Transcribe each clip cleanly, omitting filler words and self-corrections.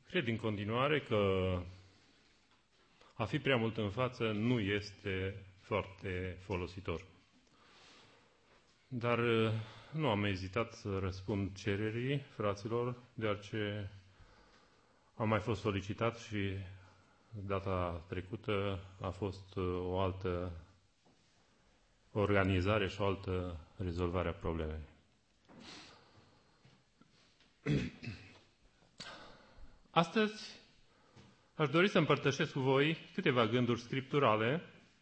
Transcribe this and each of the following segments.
Cred în continuare că a fi prea mult în față nu este foarte folositor. Dar nu am ezitat să răspund cererii fraților, deoarece am mai fost solicitat și data trecută a fost o altă organizare și o altă rezolvare a problemei. Astăzi aș dori să împărtășesc cu voi câteva gânduri scripturale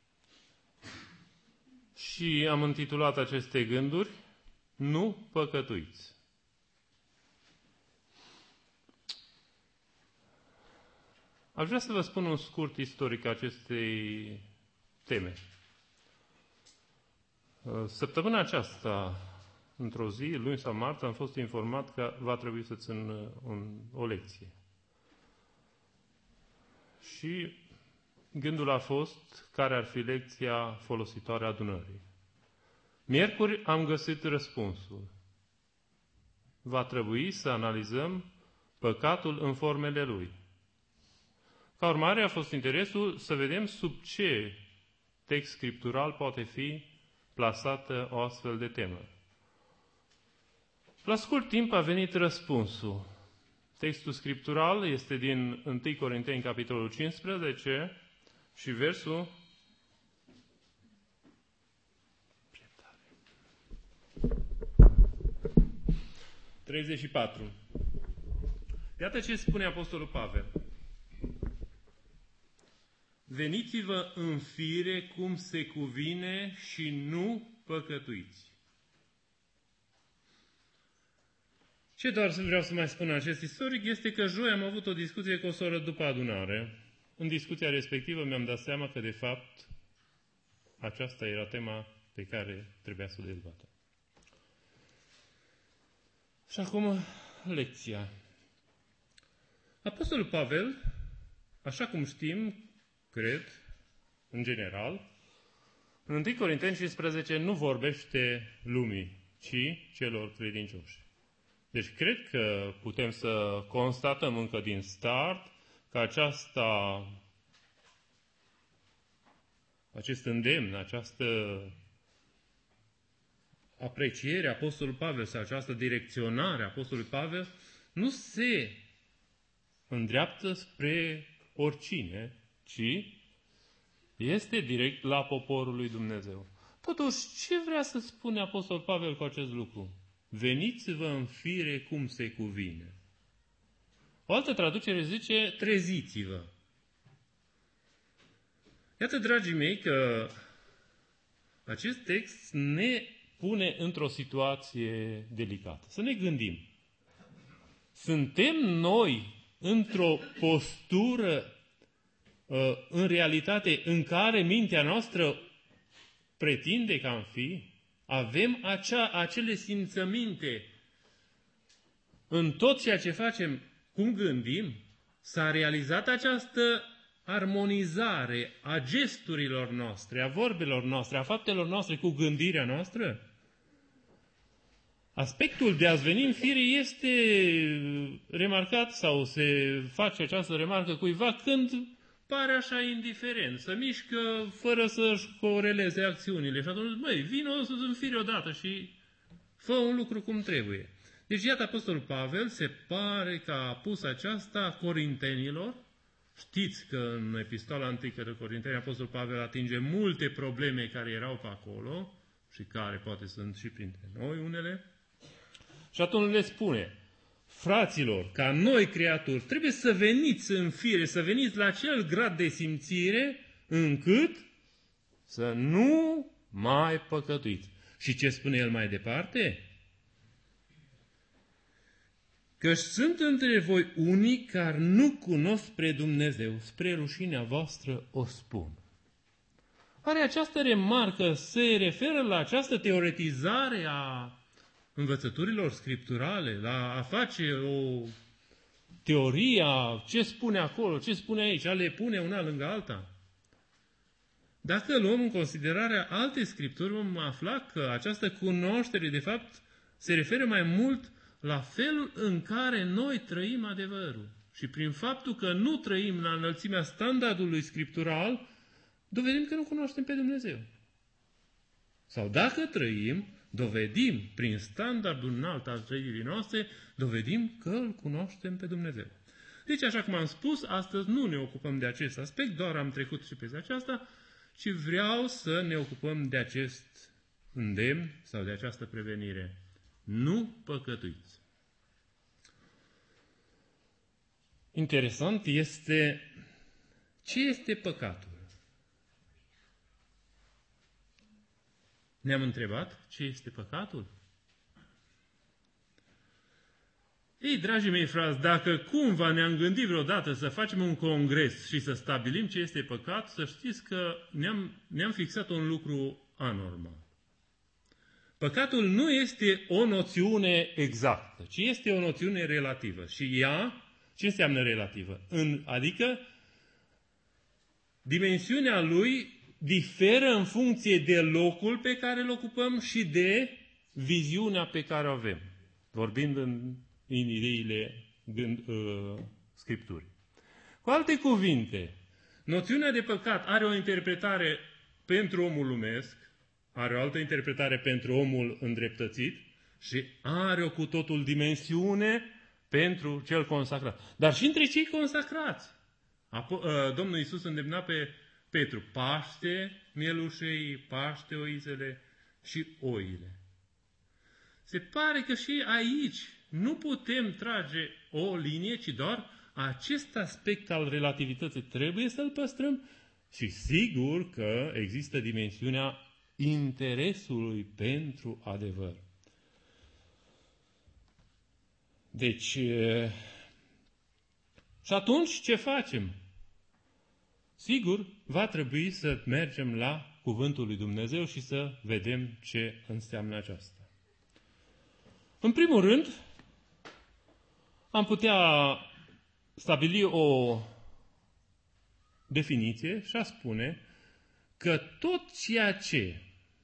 și am intitulat aceste gânduri Nu păcătuiți. Aș vrea să vă spun un scurt istoric acestei teme. Săptămâna aceasta, într-o zi, luni sau marți, am fost informat că va trebui să țin o lecție. Și gândul a fost care ar fi lecția folositoare a adunării. Miercuri am găsit răspunsul. Va trebui să analizăm păcatul în formele lui. Ca urmare a fost interesul să vedem sub ce text scriptural poate fi plasată o astfel de temă. La scurt timp a venit răspunsul. Textul scriptural este din 1 Corinteni, capitolul 15 și versul 34. Iată ce spune Apostolul Pavel. Veniți-vă în fire cum se cuvine și nu păcătuiți. Ce doar vreau să mai spun acest istoric este că joi am avut o discuție cu o soră după adunare. În discuția respectivă mi-am dat seama că, de fapt, aceasta era tema pe care trebuia să o dezbatem. Și acum, lecția. Apostolul Pavel, așa cum știm, cred, în general, în 1 Corinteni 15 nu vorbește lumii, ci celor credincioși. Deci cred că putem să constatăm încă din start că acest îndemn, această apreciere a Apostolului Pavel sau această direcționare a Apostolului Pavel nu se îndreaptă spre oricine, ci este direct la poporul lui Dumnezeu. Totuși, ce vrea să spune Apostolul Pavel cu acest lucru? Veniți-vă în fire cum se cuvine. O altă traducere zice, treziți-vă. Iată, dragii mei, că acest text ne pune într-o situație delicată. Să ne gândim. Suntem noi într-o postură, în realitate, în care mintea noastră pretinde că am fi? Avem acele simțăminte în tot ceea ce facem, cum gândim? S-a realizat această armonizare a gesturilor noastre, a vorbelor noastre, a faptelor noastre cu gândirea noastră? Aspectul de a-ți veni în fire este remarcat sau se face această remarcă cuiva când pare așa indiferent, să mișcă fără să-și coreleze acțiunile. Și atunci, vino în fire odată și fă un lucru cum trebuie. Deci, iată, Apostolul Pavel se pare că a pus aceasta corintenilor. Știți că în epistola antică de Corinteni, Apostolul Pavel atinge multe probleme care erau pe acolo și care poate sunt și printre noi unele. Și atunci le spune, fraților, ca noi creaturi, trebuie să veniți în fire, să veniți la acel grad de simțire încât să nu mai păcătuiți. Și ce spune el mai departe? Căci sunt între voi unii care nu cunosc spre Dumnezeu, spre rușinea voastră o spun. Oare această remarcă se referă la această teoretizare a învățăturilor scripturale, la a face o teorie a ce spune acolo, ce spune aici, a le pune una lângă alta? Dacă luăm în considerare alte scripturi, vom afla că această cunoaștere, de fapt, se referă mai mult la felul în care noi trăim adevărul. și prin faptul că nu trăim la înălțimea standardului scriptural, dovedim că nu cunoaștem pe Dumnezeu. Sau dacă trăim, dovedim, prin standardul înalt al trăirii noastre, dovedim că îl cunoaștem pe Dumnezeu. Deci, așa cum am spus, astăzi nu ne ocupăm de acest aspect, doar am trecut și peste aceasta, ci vreau să ne ocupăm de acest îndemn sau de această prevenire. Nu păcătuiți. Interesant este ce este păcatul. Ne-am întrebat ce este păcatul? Ei, dragii mei frați, dacă cumva ne-am gândit vreodată să facem un congres și să stabilim ce este păcat, să știți că ne-am fixat un lucru anormal. Păcatul nu este o noțiune exactă, ci este o noțiune relativă. Și ea, ce înseamnă relativă? Adică dimensiunea lui diferă în funcție de locul pe care îl ocupăm și de viziunea pe care o avem, vorbind în ideile Scripturii. Cu alte cuvinte, noțiunea de păcat are o interpretare pentru omul lumesc, are o altă interpretare pentru omul îndreptățit și are o cu totul dimensiune pentru cel consacrat. Dar și între cei consacrați. Domnul Iisus îndemna pe Petru: paște mielușei, paște oizele și oile. Se pare că și aici nu putem trage o linie, ci doar acest aspect al relativității trebuie să-l păstrăm și sigur că există dimensiunea interesului pentru adevăr. Deci, și atunci ce facem? Sigur, va trebui să mergem la Cuvântul lui Dumnezeu și să vedem ce înseamnă aceasta. În primul rând, am putea stabili o definiție și a spune că tot ceea ce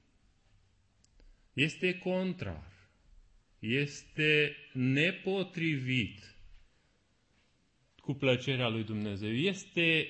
este contrar, este nepotrivit cu plăcerea lui Dumnezeu, este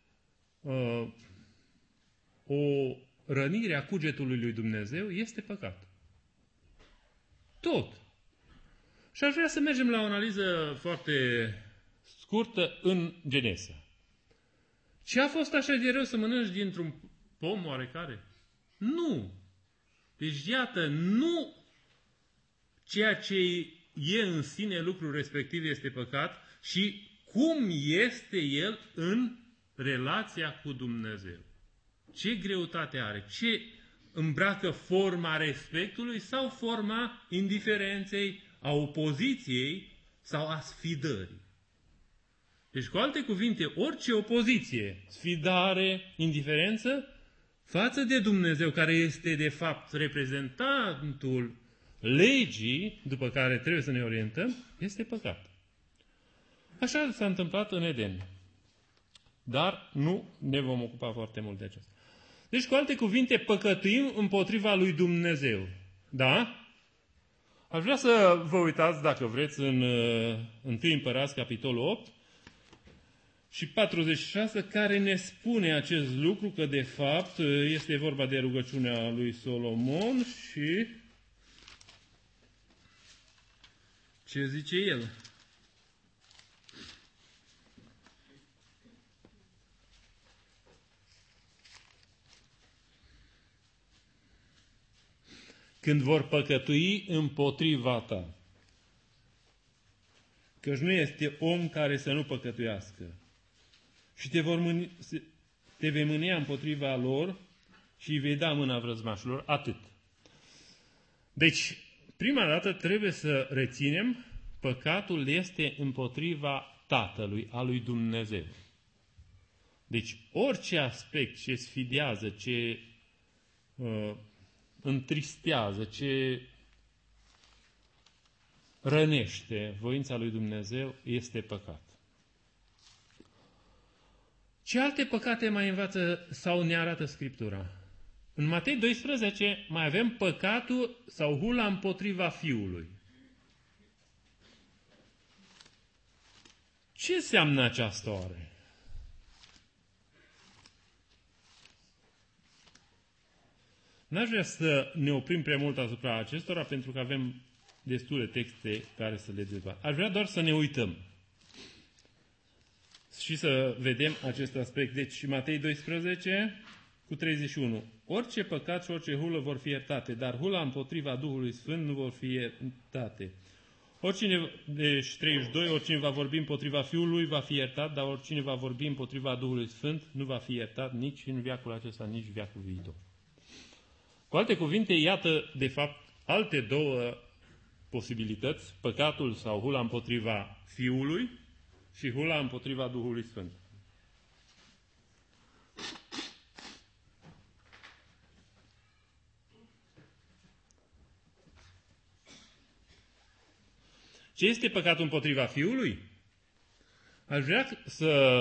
o rănire a cugetului lui Dumnezeu, este păcat. Tot. Și aș vrea să mergem la o analiză foarte scurtă în Genesa. Ce a fost așa de rău să mănânci dintr-un pom oarecare? Nu. Deci, iată, nu ceea ce e în sine lucrul respectiv este păcat, și cum este el în relația cu Dumnezeu. Ce greutate are? Ce îmbracă forma respectului sau forma indiferenței, a opoziției sau a sfidării? Deci, cu alte cuvinte, orice opoziție, sfidare, indiferență față de Dumnezeu, care este de fapt reprezentantul legii după care trebuie să ne orientăm, este păcat. Așa s-a întâmplat în Eden. Dar nu ne vom ocupa foarte mult de aceasta. Deci, cu alte cuvinte, păcătuim împotriva lui Dumnezeu. Da? Aș vrea să vă uitați, dacă vreți, în 1 Împărați, capitolul 8 și 46, care ne spune acest lucru, că de fapt este vorba de rugăciunea lui Solomon și ce zice el? Când vor păcătui împotriva ta. Căci nu este om care să nu păcătuiască. Și te vei mânia împotriva lor și îi vei da mâna vrăzmașilor. Atât. Deci, prima dată trebuie să reținem, păcatul este împotriva Tatălui, a lui Dumnezeu. Deci, orice aspect ce sfidează, ce întristează, ce rănește voința lui Dumnezeu, este păcat. Ce alte păcate mai învață sau ne arată Scriptura? În Matei 12 mai avem păcatul sau hula împotriva Fiului. Ce înseamnă această oare? N-aș vrea să ne oprim prea mult asupra acestora, pentru că avem destule texte care să le dezbatem. Aș vrea doar să ne uităm și să vedem acest aspect. Deci, Matei 12, cu 31. Orice păcat și orice hulă vor fi iertate, dar hula împotriva Duhului Sfânt nu vor fi iertate. Deci 32, oricine va vorbi împotriva Fiului va fi iertat, dar oricine va vorbi împotriva Duhului Sfânt nu va fi iertat nici în veacul acesta, nici în veacul viitor. Cu alte cuvinte, iată, de fapt, alte două posibilități, păcatul sau hula împotriva Fiului și hula împotriva Duhului Sfânt. Ce este păcatul împotriva Fiului? Aș vrea să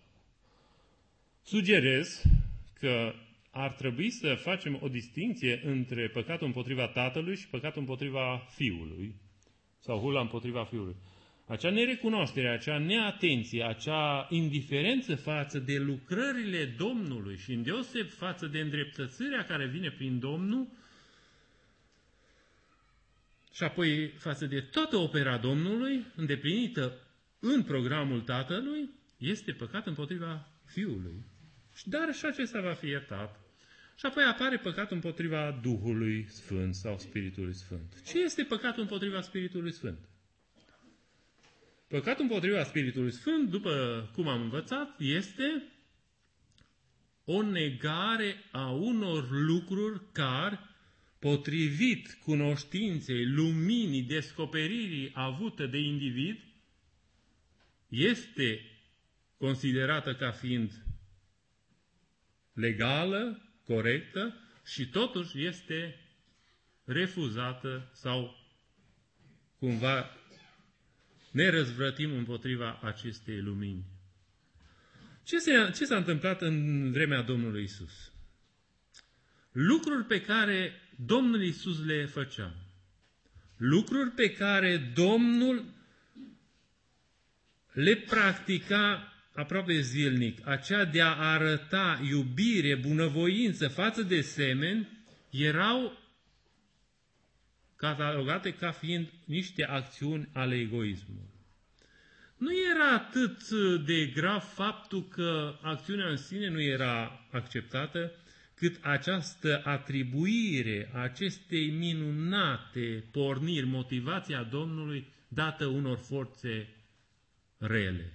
sugerez că ar trebui să facem o distinție între păcatul împotriva Tatălui și păcatul împotriva Fiului, sau hula împotriva Fiului. Acea nerecunoaștere, acea neatenție, acea indiferență față de lucrările Domnului și îndeoseb față de îndreptățirea care vine prin Domnul și apoi față de toată opera Domnului îndeplinită în programul Tatălui, este păcat împotriva Fiului. Dar și acesta va fi iertat. Și apoi apare păcatul împotriva Duhului Sfânt sau Spiritului Sfânt. Ce este păcatul împotriva Spiritului Sfânt? Păcatul împotriva Spiritului Sfânt, după cum am învățat, este o negare a unor lucruri care, potrivit cunoștinței, luminii, descoperirii avute de individ, este considerată ca fiind legală, corectă și totuși este refuzată sau cumva ne răzvrătim împotriva acestei lumini. Ce s-a întâmplat în vremea Domnului Isus? Lucruri pe care Domnul Isus le făcea. Lucruri pe care Domnul le practica aproape zilnic. Aceea de a arăta iubire, bunăvoință față de semeni, erau catalogate ca fiind niște acțiuni ale egoismului. Nu era atât de grav faptul că acțiunea în sine nu era acceptată, cât această atribuire a acestei minunate porniri, motivația Domnului, dată unor forțe rele.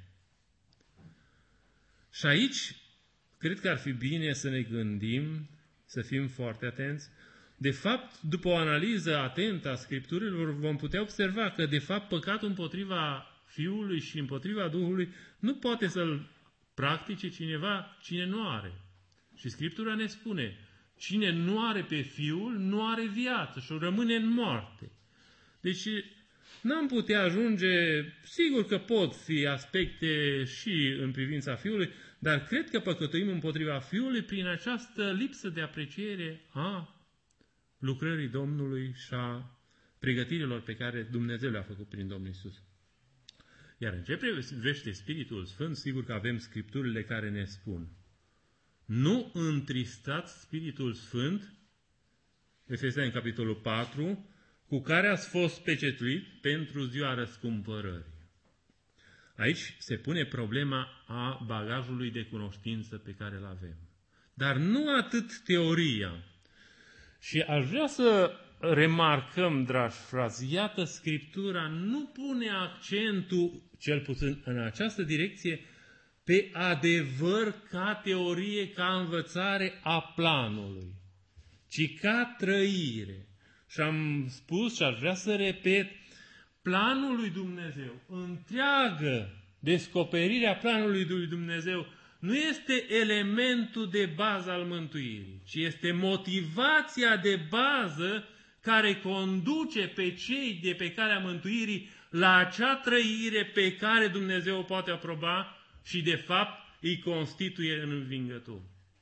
Și aici, cred că ar fi bine să ne gândim, să fim foarte atenți. De fapt, după o analiză atentă a Scripturilor, vom putea observa că, de fapt, păcatul împotriva Fiului și împotriva Duhului nu poate să-l practice cineva cine nu are. Și Scriptura ne spune, cine nu are pe Fiul, nu are viață și rămâne în moarte. Deci, n-am putea ajunge, sigur că pot fi aspecte și în privința Fiului, dar cred că păcătuim împotriva Fiului prin această lipsă de apreciere a lucrării Domnului și a pregătirilor pe care Dumnezeu le-a făcut prin Domnul Iisus. Iar în ce privește Spiritul Sfânt, sigur că avem Scripturile care ne spun: nu întristați Spiritul Sfânt, Efeseni în capitolul 4, cu care ați fost pecetuit pentru ziua răscumpărării. Aici se pune problema a bagajului de cunoștință pe care îl avem. Dar nu atât teoria. Și aș vrea să remarcăm, dragi frați, iată, Scriptura nu pune accentul, cel puțin în această direcție, pe adevăr ca teorie, ca învățare a planului, ci ca trăire. Și am spus și aș vrea să repet, planul lui Dumnezeu, întreagă descoperirea planului lui Dumnezeu, nu este elementul de bază al mântuirii, ci este motivația de bază care conduce pe cei de pe calea mântuirii la acea trăire pe care Dumnezeu o poate aproba și de fapt îi constituie în învingător.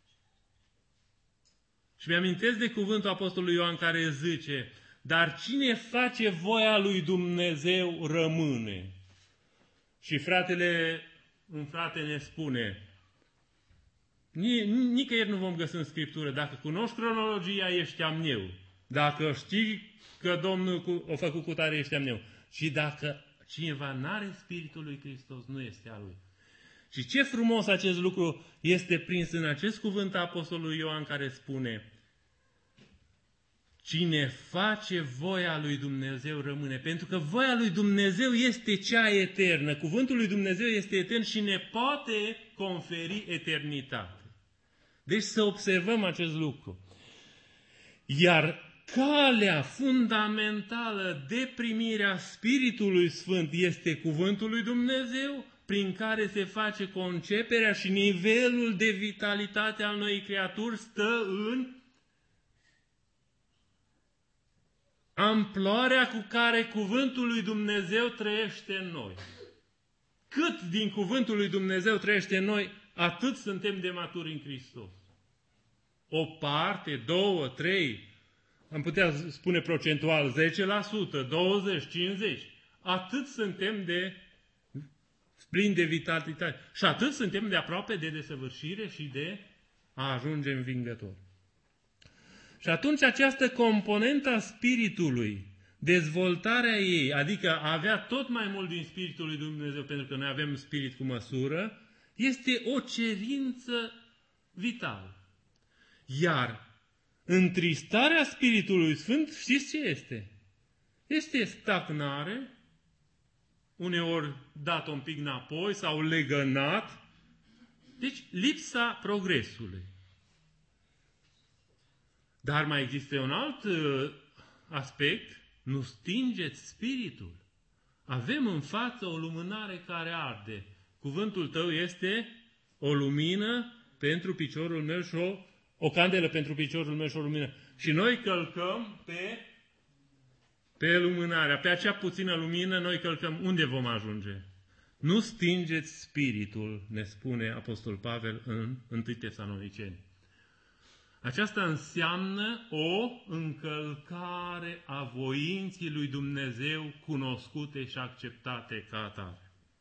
Și mi-amintesc de cuvântul Apostolului Ioan care zice: dar cine face voia lui Dumnezeu rămâne. și un frate ne spune, nicăieri nu vom găsi în Scriptură, dacă cunoști cronologia, ești amneu. Dacă știi că Domnul o făcut cu tare, ești amneu. Și dacă cineva n-are Spiritul lui Hristos, nu este al lui. Și ce frumos acest lucru este prins în acest cuvânt a Apostolului Ioan care spune: cine face voia lui Dumnezeu rămâne, pentru că voia lui Dumnezeu este cea eternă. Cuvântul lui Dumnezeu este etern și ne poate conferi eternitate. Deci să observăm acest lucru. Iar calea fundamentală de primirea Spiritului Sfânt este cuvântul lui Dumnezeu, prin care se face conceperea și nivelul de vitalitate al noii creaturi stă în amploarea cu care cuvântul lui Dumnezeu trăiește în noi. Cât din cuvântul lui Dumnezeu trăiește în noi, atât suntem de maturi în Hristos. O parte, 2, 3, am putea spune procentual 10%, 20, 50, atât suntem de plini de vitalitate. Și atât suntem de aproape de desăvârșire și de a ajunge învingători. Și atunci această componentă a Spiritului, dezvoltarea ei, adică a avea tot mai mult din Spiritul lui Dumnezeu, pentru că noi avem Spirit cu măsură, este o cerință vitală. Iar întristarea Spiritului Sfânt, știți ce este? Este stagnare, uneori dat un pic înapoi sau legănat, deci lipsa progresului. Dar mai există un alt aspect, nu stingeți spiritul. Avem în față o lumânare care arde. Cuvântul tău este o lumină pentru piciorul meu și o candelă pentru piciorul meu și o lumină. Și noi călcăm pe lumânarea, pe acea puțină lumină, noi călcăm. Unde vom ajunge? Nu stingeți spiritul, ne spune Apostol Pavel în 1 Tesaloniceni. Aceasta înseamnă o încălcare a voinții lui Dumnezeu cunoscute și acceptate ca atare.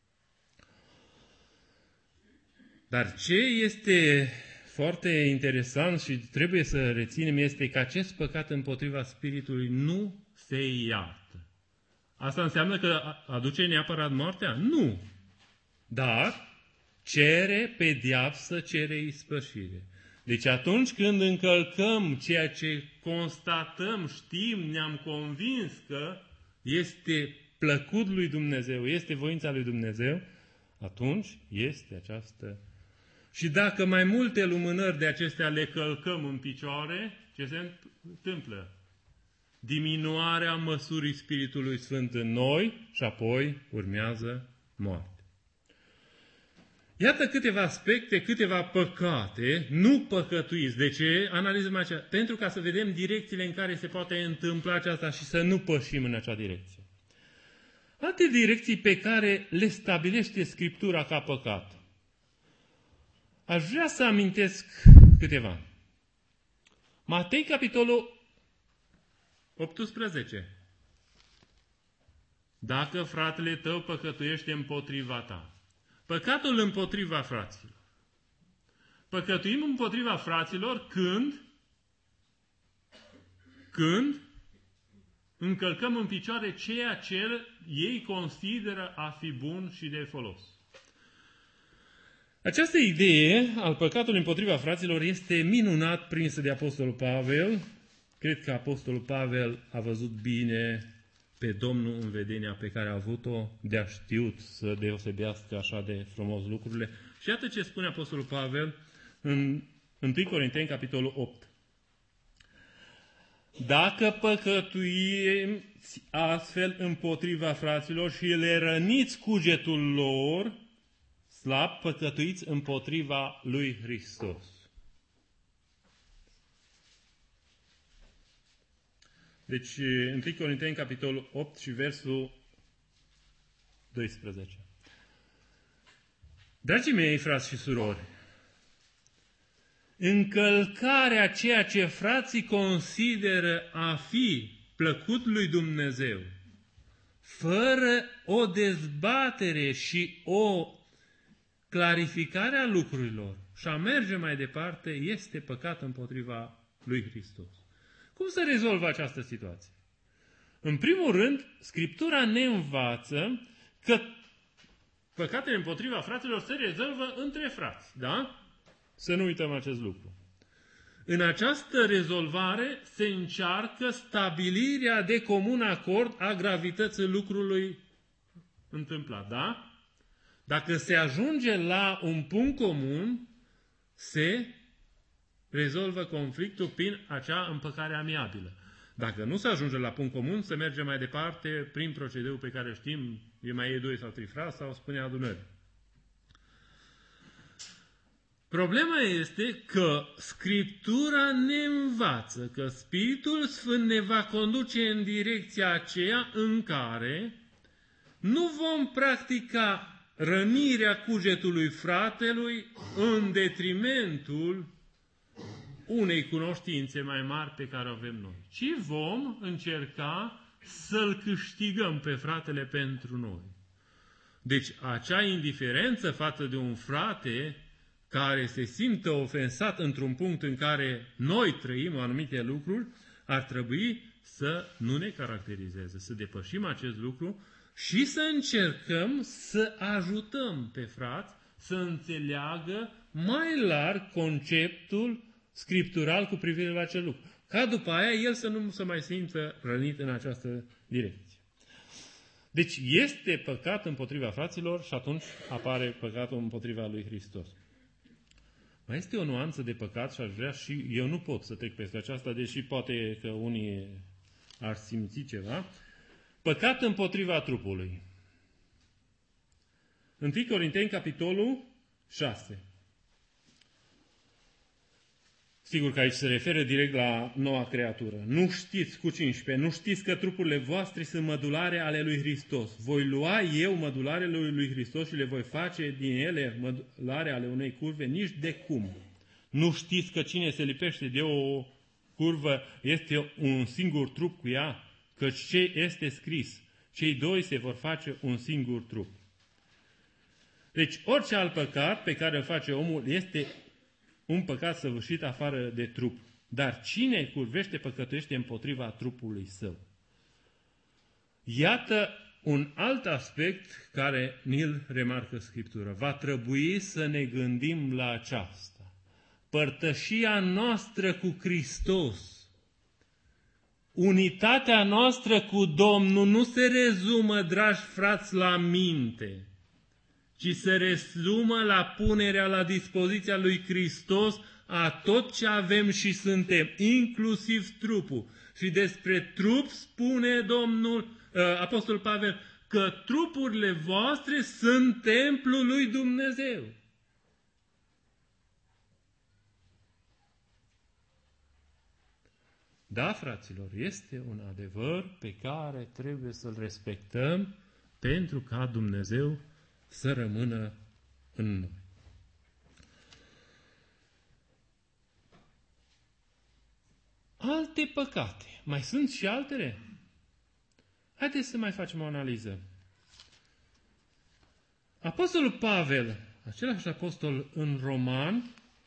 Dar ce este foarte interesant și trebuie să reținem este că acest păcat împotriva Spiritului nu se iartă. Asta înseamnă că aduce neapărat moartea? Nu. Dar cere pedeapsă, cere ispășire. Deci atunci când încălcăm ceea ce constatăm, știm, ne-am convins că este plăcut lui Dumnezeu, este voința lui Dumnezeu, atunci este această. Și dacă mai multe lumânări de acestea le călcăm în picioare, ce se întâmplă? Diminuarea măsurii Spiritului Sfânt în noi și apoi urmează moarte. Iată câteva aspecte, câteva păcate, nu păcătuiți. De ce analizăm aceea? Pentru ca să vedem direcțiile în care se poate întâmpla aceasta și să nu pășim în acea direcție. Alte direcții pe care le stabilește Scriptura ca păcat. Aș vrea să amintesc câteva. Matei, capitolul 18. Dacă fratele tău păcătuiește împotriva ta. Păcatul împotriva fraților. Păcătuim împotriva fraților când încălcăm în picioare ceea ce ei consideră a fi bun și de folos. Această idee al păcatului împotriva fraților este minunat prinsă de Apostolul Pavel. Cred că Apostolul Pavel a văzut bine pe Domnul în vedenia pe care a avut-o, de a știut să deosebească așa de frumos lucrurile. Și iată ce spune Apostolul Pavel în 1 Corinteni, capitolul 8. Dacă păcătuiți astfel împotriva fraților și le răniți cugetul lor, slab, păcătuiți împotriva lui Hristos. Deci, 1 Corinteni, capitolul 8 și versul 12. Dragii mei, frați și surori, încălcarea ceea ce frații consideră a fi plăcut lui Dumnezeu, fără o dezbatere și o clarificare a lucrurilor și a merge mai departe, este păcat împotriva lui Hristos. Cum se rezolvă această situație? În primul rând, Scriptura ne învață că păcatele împotriva fraților se rezolvă între frați, da? Să nu uităm acest lucru. În această rezolvare se încearcă stabilirea de comun acord a gravității lucrului întâmplat, da? Dacă se ajunge la un punct comun, se rezolvă conflictul prin acea împăcare amiabilă. Dacă nu se ajunge la punct comun, se merge mai departe prin procedeul pe care știm, e mai e 2 sau 3 frați sau spune adunări. Problema este că Scriptura ne învață că Spiritul Sfânt ne va conduce în direcția aceea în care nu vom practica rănirea cugetului fratelui în detrimentul unei cunoștințe mai mari pe care o avem noi, ci vom încerca să-l câștigăm pe fratele pentru noi. Deci acea indiferență față de un frate care se simte ofensat într-un punct în care noi trăim anumite lucruri, ar trebui să nu ne caracterizeze, să depășim acest lucru și să încercăm să ajutăm pe frați să înțeleagă mai larg conceptul scriptural cu privire la acel lucru. Ca după aia el să nu se mai simtă rănit în această direcție. Deci este păcat împotriva fraților și atunci apare păcatul împotriva lui Hristos. Mai este o nuanță de păcat și aș vrea și eu nu pot să trec peste aceasta, deși poate că unii ar simți ceva. Păcat împotriva trupului. 1 Corinteni, capitolul 6. Sigur că aici se referă direct la noua creatură. Nu știți, cu 15, nu știți că trupurile voastre sunt mădulare ale lui Hristos. Voi lua eu mădularele lui Hristos și le voi face din ele mădulare ale unei curve? Nici de cum. Nu știți că cine se lipește de o curvă este un singur trup cu ea? Căci ce este scris? Cei doi se vor face un singur trup. Deci orice alt păcat pe care îl face omul este un păcat săvârșit afară de trup. Dar cine curvește păcătuiește împotriva trupului său. Iată un alt aspect care ni-l remarcă Scriptura. Va trebui să ne gândim la aceasta. Părtășia noastră cu Hristos, unitatea noastră cu Domnul nu se rezumă, dragi frați, la minte, ci se rezumă la punerea la dispoziția lui Hristos a tot ce avem și suntem, inclusiv trupul. Și despre trup spune Domnul, Apostol Pavel, că trupurile voastre sunt templul lui Dumnezeu. Da, fraților, este un adevăr pe care trebuie să-l respectăm pentru ca Dumnezeu să rămână în noi. Alte păcate. Mai sunt și altele? Haideți să mai facem o analiză. Apostolul Pavel, același apostol în Roman,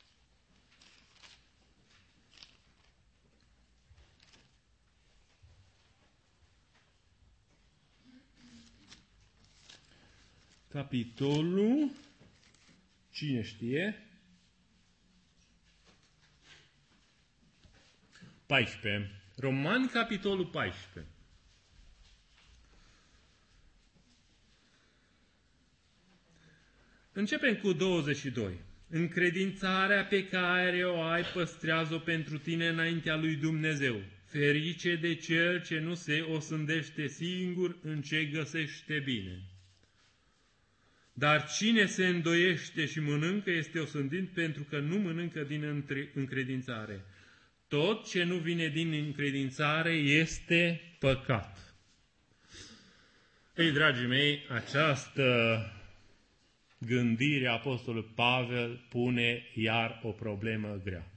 capitolul, cine știe, 14. Roman, capitolul 14. Începem cu 22. Încredințarea pe care o ai, păstrează-o pentru tine înaintea lui Dumnezeu. Ferice de cel ce nu se osândește singur în ce găsește bine. Dar cine se îndoiește și mănâncă este osândit pentru că nu mănâncă din încredințare. Tot ce nu vine din încredințare este păcat. Ei, dragii mei, această gândire a Apostolului Pavel pune iar o problemă grea.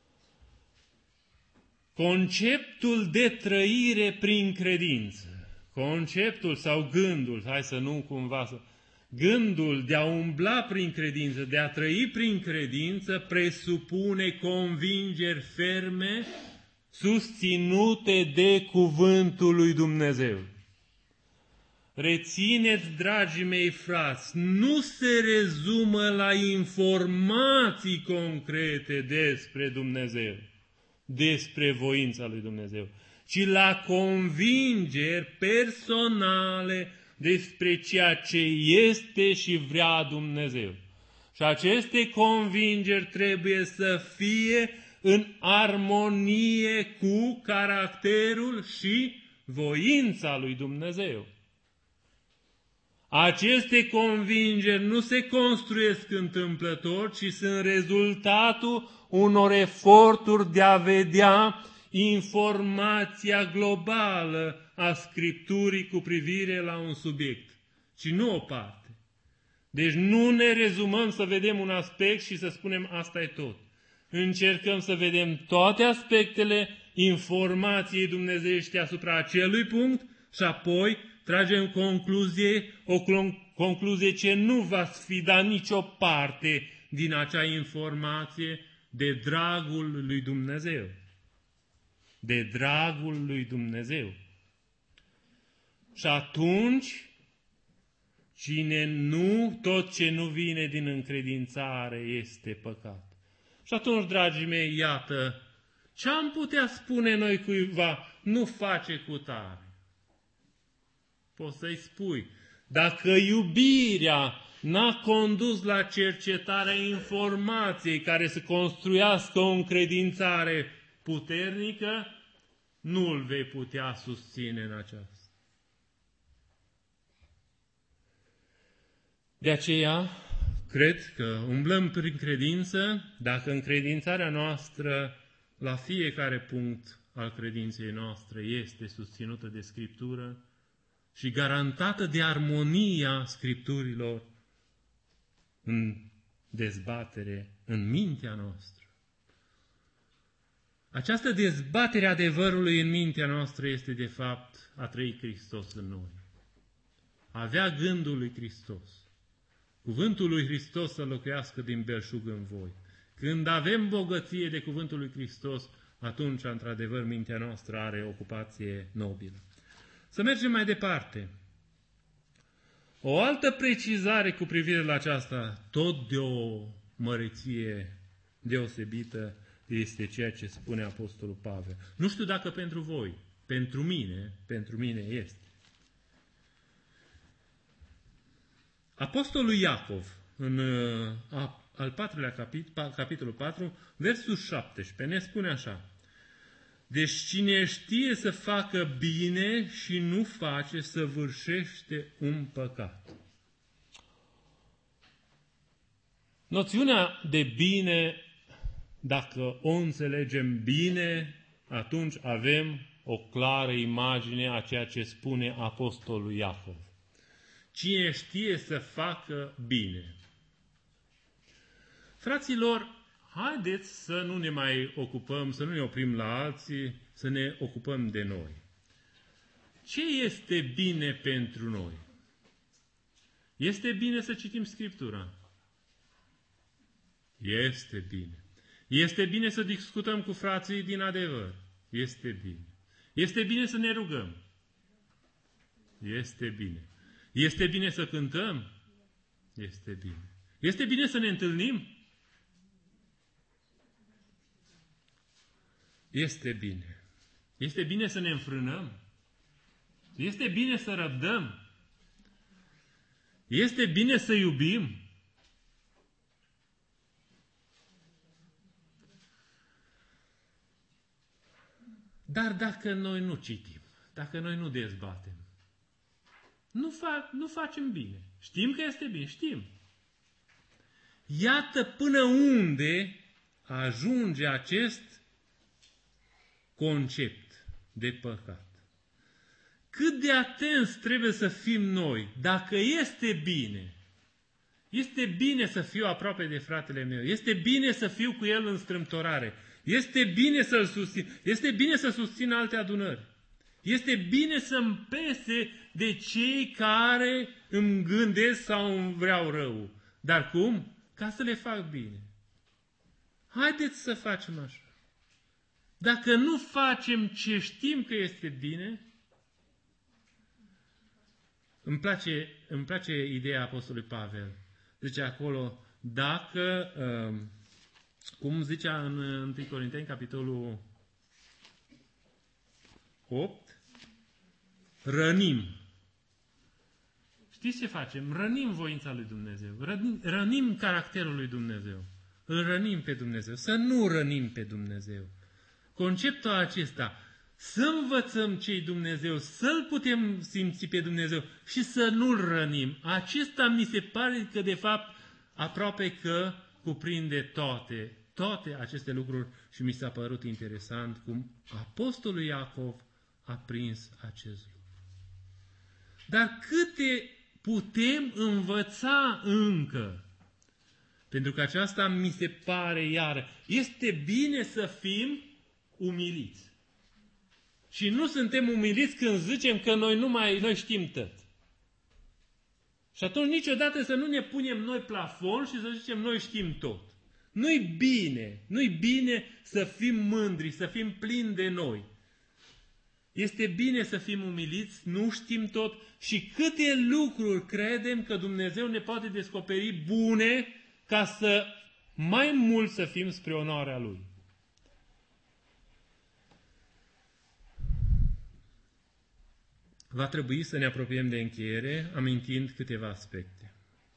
Conceptul de trăire prin credință, conceptul sau gândul, hai să nu cumva să... Gândul de a umbla prin credință, de a trăi prin credință, presupune convingeri ferme, susținute de cuvântul lui Dumnezeu. Rețineți, dragii mei frați, nu se rezumă la informații concrete despre Dumnezeu, despre voința lui Dumnezeu, ci la convingeri personale despre ceea ce este și vrea Dumnezeu. Și aceste convingeri trebuie să fie în armonie cu caracterul și voința lui Dumnezeu. Aceste convingeri nu se construiesc întâmplător, ci sunt rezultatul unor eforturi de a vedea informația globală a Scripturii cu privire la un subiect, ci nu o parte. Deci nu ne rezumăm să vedem un aspect și să spunem asta e tot. Încercăm să vedem toate aspectele informației dumnezeiești asupra acelui punct și apoi tragem o concluzie ce nu va sfida nicio parte din acea informație de dragul lui Dumnezeu. De dragul lui Dumnezeu. Și atunci, tot ce nu vine din încredințare este păcat. Și atunci, dragii mei, iată, ce am putea spune noi cuiva, nu face cutare. Poți să-i spui, dacă iubirea n-a condus la cercetarea informației care să construiască o încredințare puternică, nu îl vei putea susține în aceasta. De aceea, cred că umblăm prin credință, dacă încredințarea noastră la fiecare punct al credinței noastre este susținută de Scriptură și garantată de armonia Scripturilor în dezbatere, în mintea noastră. Această dezbatere adevărului în mintea noastră este, de fapt, a trăi Hristos în noi. A avea gândul lui Hristos. Cuvântul lui Hristos să locuiască din belșug în voi. Când avem bogăție de cuvântul lui Hristos, atunci, într-adevăr, mintea noastră are ocupație nobilă. Să mergem mai departe. O altă precizare cu privire la aceasta, tot de o măreție deosebită, este ceea ce spune Apostolul Pavel. Nu știu dacă pentru voi, pentru mine este. Apostolul Iacov, în al 4-lea capitolul 4, versul 17, ne spune așa: deci cine știe să facă bine și nu face, săvârșește un păcat. Noțiunea de bine, dacă o înțelegem bine, atunci avem o clară imagine a ceea ce spune Apostolul Iacov. Cine știe să facă bine. Fraților, haideți să nu ne mai ocupăm, să nu ne oprim la alții, să ne ocupăm de noi. Ce este bine pentru noi? Este bine să citim Scriptura. Este bine. Este bine să discutăm cu frații din adevăr. Este bine. Este bine să ne rugăm. Este bine. Este bine să cântăm? Este bine. Este bine să ne întâlnim? Este bine. Este bine să ne înfrânăm? Este bine să răbdăm? Este bine să iubim? Dar dacă noi nu citim, dacă noi nu dezbatem, nu facem bine. Știm că este bine, știm. Iată până unde ajunge acest concept de păcat. Cât de atenți trebuie să fim noi. Dacă este bine să fiu aproape de fratele meu, este bine să fiu cu el în strâmtorare, este bine să-l susțin, este bine să susțin alte adunări. Este bine să-mi pese de cei care îmi gândesc sau îmi vreau rău. Dar cum? Ca să le fac bine. Haideți să facem așa. Dacă nu facem ce știm că este bine, îmi place ideea Apostolului Pavel. Zice acolo, dacă, cum zicea în 1 Corinteni, capitolul 8, rănim. Știți ce facem? Rănim voința lui Dumnezeu. Rănim caracterul lui Dumnezeu. Îl rănim pe Dumnezeu. Să nu rănim pe Dumnezeu. Conceptul acesta, să învățăm ce-i Dumnezeu, să-L putem simți pe Dumnezeu și să nu-L rănim. Acesta mi se pare că, de fapt, aproape că cuprinde toate aceste lucruri și mi s-a părut interesant cum Apostolul Iacov a prins acest lucru. Dar câte putem învăța încă? Pentru că aceasta mi se pare iară. Este bine să fim umiliți. Și nu suntem umiliți când zicem că noi știm tot. Și atunci niciodată să nu ne punem noi plafon și să zicem noi știm tot. Nu-i bine să fim mândri, să fim plini de noi. Este bine să fim umiliți, nu știm tot și câte lucruri credem că Dumnezeu ne poate descoperi bune ca să mai mult să fim spre onoarea Lui. Va trebui să ne apropiem de încheiere, amintind câteva aspecte.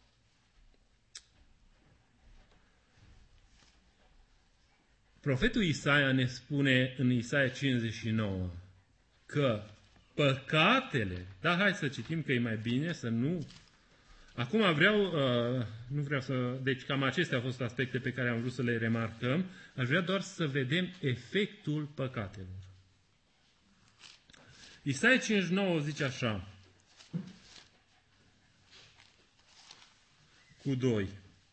Profetul Isaia ne spune în Isaia 59 că păcatele, dar hai să citim că e mai bine să nu... Acum nu vreau să... Deci cam acestea au fost aspecte pe care am vrut să le remarcăm. Aș vrea doar să vedem efectul păcatelor. Isaia 59 zice așa, cu 2.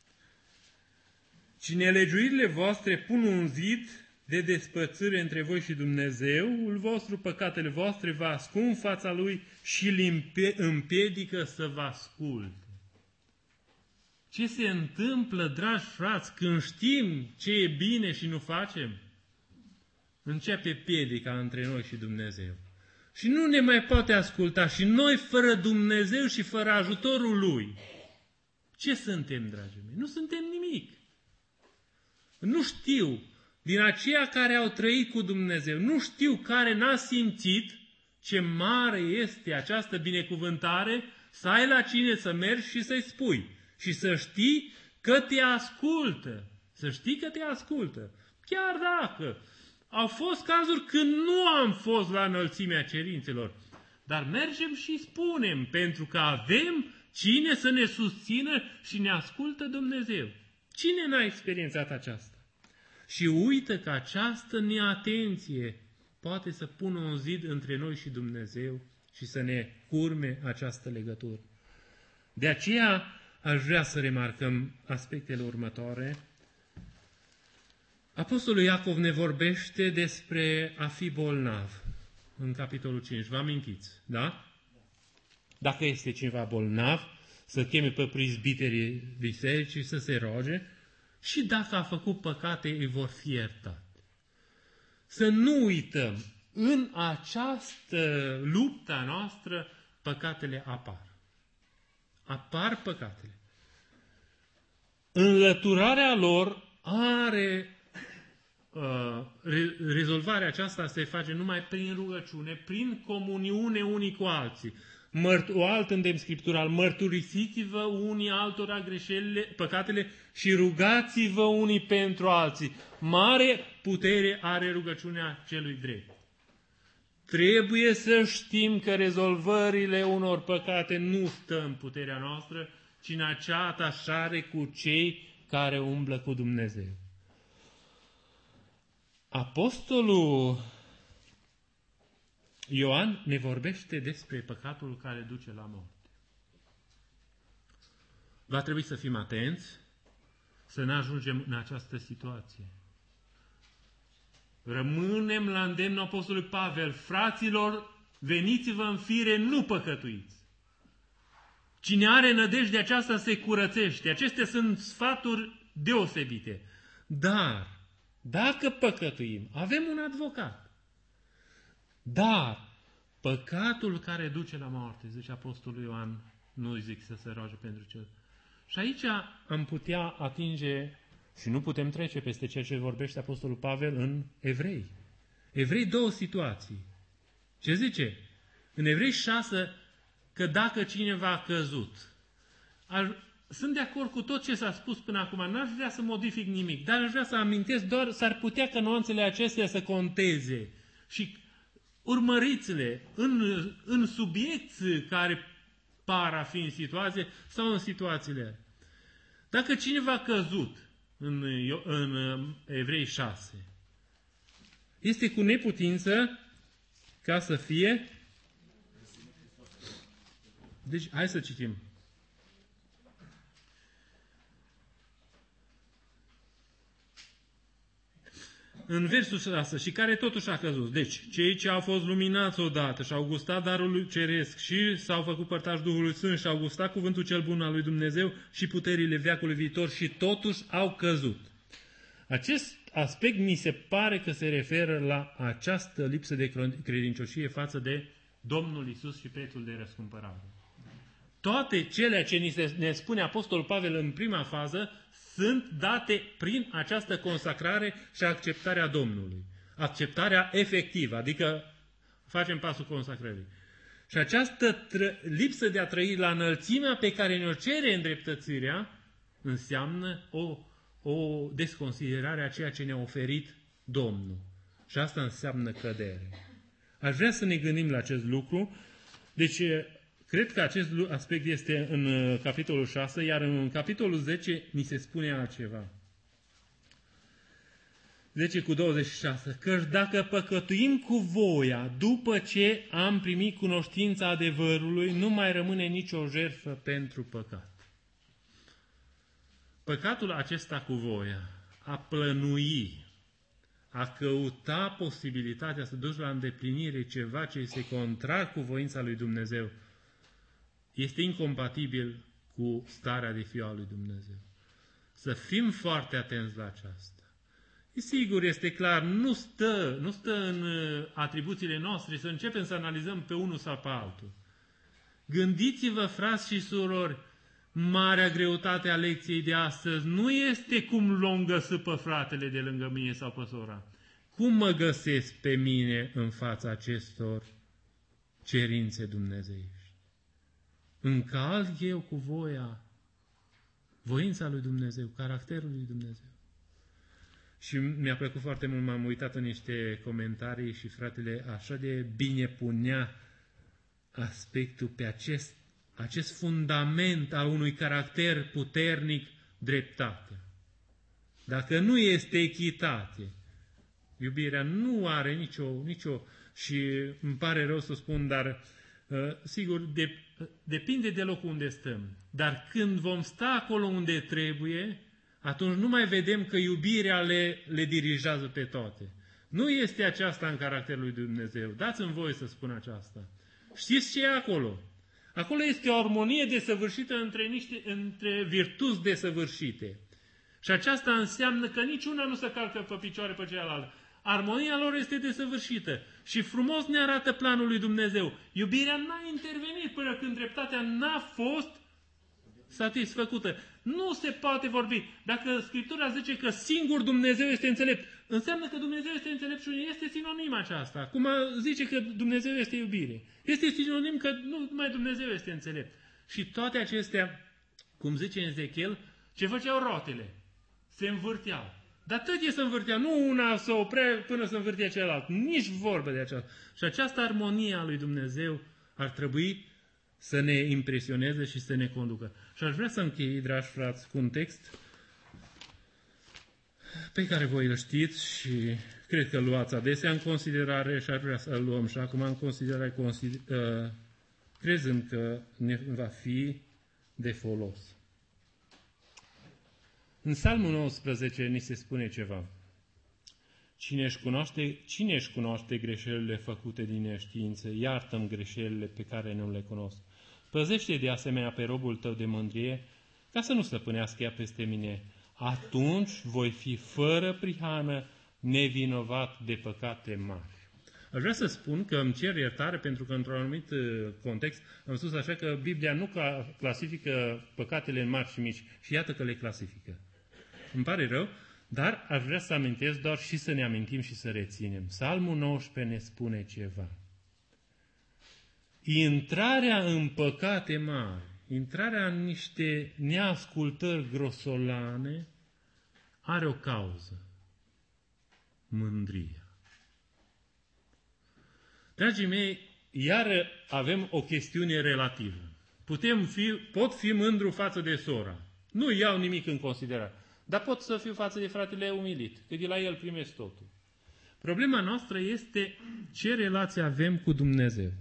Ci nelegiuirile voastre pun un zid de despărțire între voi și Dumnezeul vostru, păcatele voastre vă ascund fața Lui și îl împiedică să vă asculte. Ce se întâmplă, dragi frați, când știm ce e bine și nu facem? Începe piedica între noi și Dumnezeu. Și nu ne mai poate asculta și noi fără Dumnezeu și fără ajutorul Lui. Ce suntem, dragii mei? Nu suntem nimic. Nu știu, din aceia care au trăit cu Dumnezeu, nu știu care n-a simțit ce mare este această binecuvântare să ai la cine să mergi și să-i spui. Și să știi că te ascultă. Să știi că te ascultă. Chiar dacă au fost cazuri când nu am fost la înălțimea cerințelor. Dar mergem și spunem, pentru că avem cine să ne susțină și ne ascultă Dumnezeu. Cine n-a experiențat aceasta? Și uită că această neatenție poate să pună un zid între noi și Dumnezeu și să ne curme această legătură. De aceea aș vrea să remarcăm aspectele următoare. Apostolul Iacov ne vorbește despre a fi bolnav în capitolul 5. Vă amintiți, da? Dacă este cineva bolnav, să cheme pe prezbiterii bisericii să se roage și dacă a făcut păcate, îi vor fi iertate. Să nu uităm, în această luptă noastră, păcatele apar. Apar păcatele. Înlăturarea lor are... rezolvarea aceasta se face numai prin rugăciune, prin comuniune unii cu alții. O alt îndemn scriptural, mărturisiți-vă unii altora greșelile, păcatele și rugați-vă unii pentru alții. Mare putere are rugăciunea celui drept. Trebuie să știm că rezolvările unor păcate nu stă în puterea noastră, ci în acea atașare cu cei care umblă cu Dumnezeu. Apostolul Ioan ne vorbește despre păcatul care duce la moarte. Va trebui să fim atenți să ne ajungem în această situație. Rămânem la îndemnul Apostolului Pavel, fraților, Veniți-vă în fire, nu păcătuiți. Cine are nădejde aceasta se curățește. Acestea sunt sfaturi deosebite. Dar, dacă păcătuim, avem un advocat. Dar, păcatul care duce la moarte, zice Apostolul Ioan, nu zic să se roage pentru cel. Și aici am putea atinge și nu putem trece peste ceea ce vorbește Apostolul Pavel în Evrei. Evrei 2 situații. Ce zice? În Evrei 6, că dacă cineva a căzut, sunt de acord cu tot ce s-a spus până acum, n-aș vrea să modific nimic, dar aș vrea să amintesc doar, s-ar putea că nuanțele acestea să conteze și urmăriți-le în subiecti care par a fi în situație sau în situațiile. Dacă cineva a căzut în Evrei 6, este cu neputință ca să fie. Deci, hai să citim. În versul 6, și care totuși a căzut. Deci, cei ce au fost luminați odată și au gustat darul ceresc și s-au făcut părtași Duhului Sfânt și au gustat cuvântul cel bun al lui Dumnezeu și puterile veacului viitor și totuși au căzut. Acest aspect mi se pare că se referă la această lipsă de credincioșie față de Domnul Iisus și prețul de răscumpărare. Toate cele ce ne spune Apostolul Pavel în prima fază sunt date prin această consacrare și acceptarea Domnului. Acceptarea efectivă, adică facem pasul consacrării. Și această lipsă de a trăi la înălțimea pe care ne-o cere îndreptățirea înseamnă o desconsiderare a ceea ce ne-a oferit Domnul. Și asta înseamnă cădere. Aș vrea să ne gândim la acest lucru. Deci, cred că acest aspect este în capitolul 6, iar în capitolul 10 ni se spune altceva. 10:26. Căci dacă păcătuim cu voia, după ce am primit cunoștința adevărului, nu mai rămâne nicio jertfă pentru păcat. Păcatul acesta cu voia, a plănui, a căuta posibilitatea să duci la îndeplinire ceva ce este contrar cu voința lui Dumnezeu, este incompatibil cu starea de fiu al lui Dumnezeu. Să fim foarte atenți la aceasta. E sigur, este clar, nu stă în atribuțiile noastre să începem să analizăm pe unul sau pe altul. Gândiți-vă, frați și surori, marea greutate a lecției de astăzi nu este cum l-om găsi pe fratele de lângă mine sau pe sora. Cum mă găsesc pe mine în fața acestor cerințe dumnezeiești? Încalc eu cu voința lui Dumnezeu, caracterul lui Dumnezeu. Și mi-a plăcut foarte mult, m-am uitat în niște comentarii și fratele așa de bine punea aspectul pe acest fundament al unui caracter puternic, dreptate. Dacă nu este echitate, iubirea nu are nicio și îmi pare rău să spun, dar sigur, depinde de locul unde stăm. Dar când vom sta acolo unde trebuie, atunci nu mai vedem că iubirea le dirigează pe toate. Nu este aceasta în caracterul lui Dumnezeu. Dați-mi voie să spun aceasta. Știți ce e acolo? Acolo este o armonie desăvârșită între virtuți desăvârșite. Și aceasta înseamnă că niciuna nu se calcă pe picioare pe cealaltă. Armonia lor este desăvârșită. Și frumos ne arată planul lui Dumnezeu. Iubirea n-a intervenit până când dreptatea n-a fost satisfăcută. Nu se poate vorbi. Dacă Scriptura zice că singur Dumnezeu este înțelept, înseamnă că Dumnezeu este înțelept și este sinonim aceasta. Cum zice că Dumnezeu este iubire. Este sinonim că nu numai Dumnezeu este înțelept. Și toate acestea, cum zice Ezechiel, ce făceau rotele? Se învârteau. Dar tot să învârtea, nu una să oprea până să învârtea celălalt. Nici vorbă de aceasta. Și această armonie a lui Dumnezeu ar trebui să ne impresioneze și să ne conducă. Și aș vrea să închei, dragi frați, cu un text pe care voi îl știți și cred că îl luați adesea în considerare și aș vrea să-l luăm și acum în considerare, crezând că ne va fi de folos. În Psalmul 19 ni se spune ceva. Cine își cunoaște greșelile făcute din neștiință, iartă-mi greșelile pe care nu le cunosc. Păzește de asemenea pe robul tău de mândrie, ca să nu stăpânească ea peste mine. Atunci voi fi fără prihană, nevinovat de păcate mari. Aș vrea să spun că îmi cer iertare pentru că într-un anumit context am spus așa că Biblia nu clasifică păcatele în mari și mici și iată că le clasifică. Îmi pare rău, dar aș vrea să amintesc doar și să ne amintim și să reținem. Psalmul 19 ne spune ceva. Intrarea în păcate mari, intrarea în niște neascultări grosolane are o cauză. Mândria. Dragii mei, iar avem o chestiune relativă. Pot fi mândru față de sora. Nu iau nimic în considerare. Dar pot să fiu față de fratele umilit, că de la el primesc totul. Problema noastră este ce relație avem cu Dumnezeu.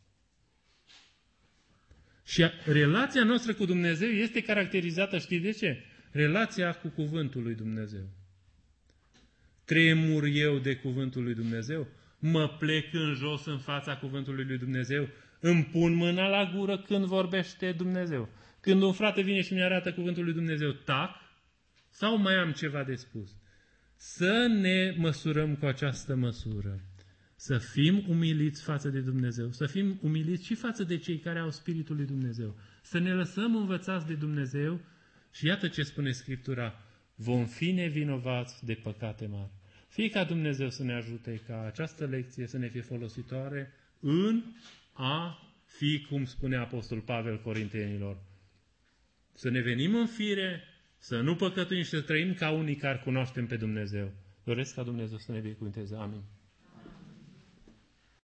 Și relația noastră cu Dumnezeu este caracterizată, știți de ce? Relația cu cuvântul lui Dumnezeu. Tremur eu de cuvântul lui Dumnezeu? Mă plec în jos în fața cuvântului lui Dumnezeu? Îmi pun mâna la gură când vorbește Dumnezeu? Când un frate vine și mi arată cuvântul lui Dumnezeu, tac? Sau mai am ceva de spus? Să ne măsurăm cu această măsură. Să fim umiliți față de Dumnezeu. Să fim umiliți și față de cei care au Spiritul lui Dumnezeu. Să ne lăsăm învățați de Dumnezeu și iată ce spune Scriptura. Vom fi nevinovați de păcate mari. Fie ca Dumnezeu să ne ajute ca această lecție să ne fie folositoare în a fi, cum spune Apostolul Pavel Corintenilor, să ne venim în fire, să nu păcătuim și să trăim ca unii care cunoaștem pe Dumnezeu. Doresc ca Dumnezeu să ne binecuvânteze. Amin.